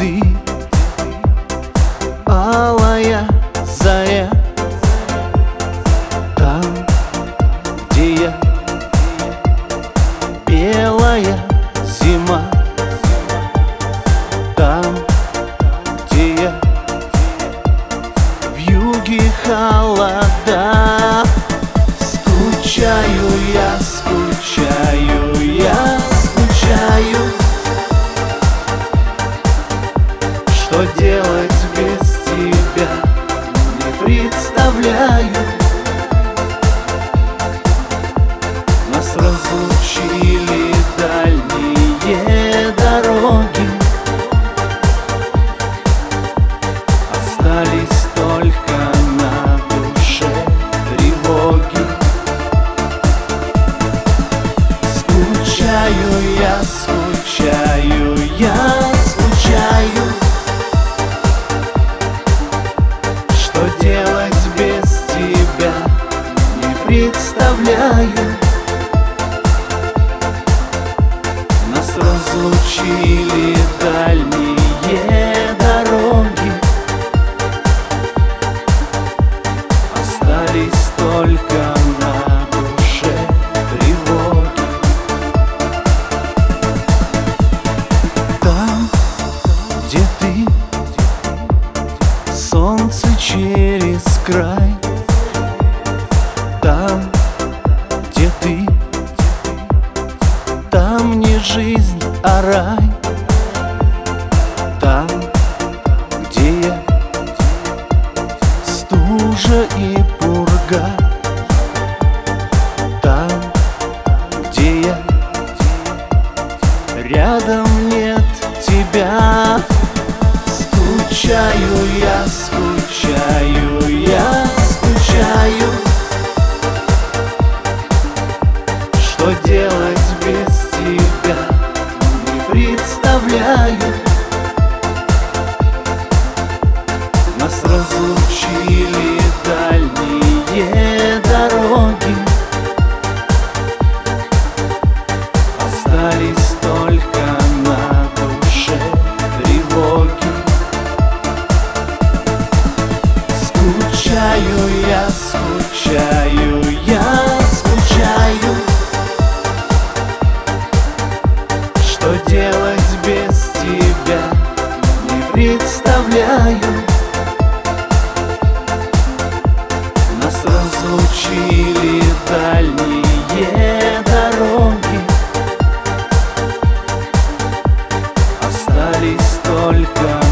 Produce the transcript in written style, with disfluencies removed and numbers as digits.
ты, алая заря, там, где я, белая зима, там, где я, вьюги холода. Скучаю я, скучаю я, скучаю. Что делать без тебя, не представляю. Нас разлучили дальние дороги, остались только на душе тревоги. Скучаю я, скучаю я, скучаю. Что делать без тебя, не представляю. Нас разлучили дальние дороги, остались только на душе тревоги. Там, где ты, солнце через край. Там, где ты, там не жизнь, а рай. Там, где я, стужа и пурга. Там, где я, рядом нет тебя. Скучаю я, скучаю я, скучаю. Что делать без тебя, не представляю. Нас разлучили дальние дороги, остались только на душе тревоги. Скучаю я, скучаю я, скучаю. Что делать без тебя, не представляю. Нас разлучили дальние дороги, остались только